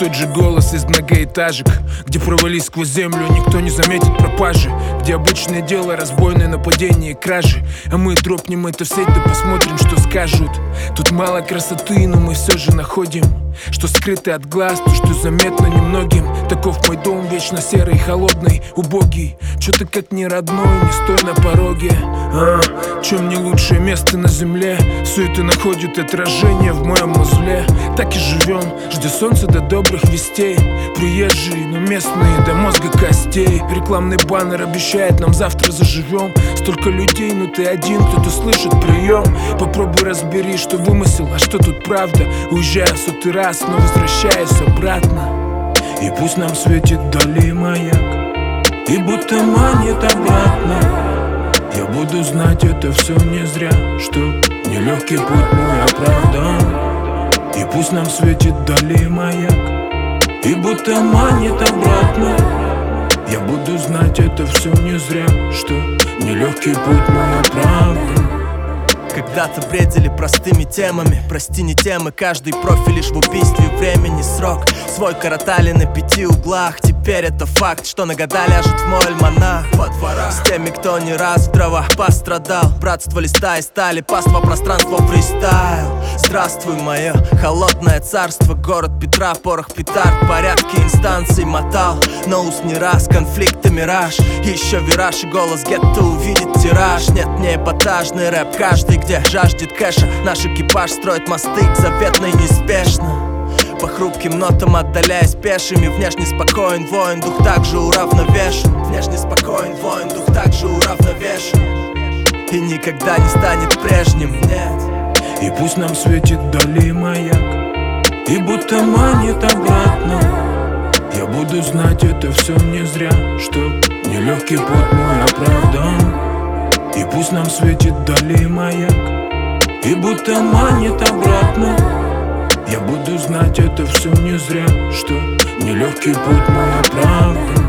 тот же голос из многоэтажек, где провались сквозь землю, никто не заметит пропажи, где обычное дело, разбойные нападения и кражи. А мы дропнем это в сеть, да посмотрим, что скажут. Тут мало красоты, но мы все же находим, что скрыто от глаз, то, что заметно немногим. Таков мой дом, вечно серый, холодный, убогий. Чё ты как не родной, не стой на пороге. Чем не лучшее место на земле? Все это находит отражение в моем узле. Так и живем, ждя солнца до добрых вестей. Приезжие, но местные до мозга костей. Рекламный баннер обещает нам завтра заживем. Столько людей, но ты один, кто-то слышит прием. Попробуй разбери, что вымысел, а что тут правда. Уезжая в сотый раз, но возвращаясь обратно. И пусть нам светит вдали маяк, и будто манит обратно. Я буду знать, это все не зря, что нелегкий путь мой оправдан. И пусть нам светит вдали маяк, и будто манит обратно. Я буду знать, это все не зря, что нелегкий путь мой оправдан. Когда-то бредили простыми темами, прости, не темы, каждый профиль лишь в убийстве времени срок. Свой коротали на 5 углах, теперь это факт, что на года ляжет в мой альманах. С теми, кто не раз в дрова пострадал, братство листа и стали, паства пространства фристайл. Здравствуй, мое холодное царство, город Петра, порох петард, порядки инстанций мотал. Но уст не раз, конфликты мираж, еще вираж и голос гетто увидит тираж. Нет, не эпатажный рэп, каждый где жаждет кэша. Наш экипаж строит мосты к заветной неспешно. По хрупким нотам отдаляясь пешими. Внешне спокоен воин, дух также уравновешен. Внешне спокоен воин, дух также уравновешен. И никогда не станет прежним, нет. И пусть нам светит вдали маяк, и будто манит обратно. Я буду знать, это все не зря, что нелегкий путь мой оправдан. И пусть нам светит вдали маяк, и будто манит обратно. Я буду знать, это все не зря, что нелегкий путь мой оправдан.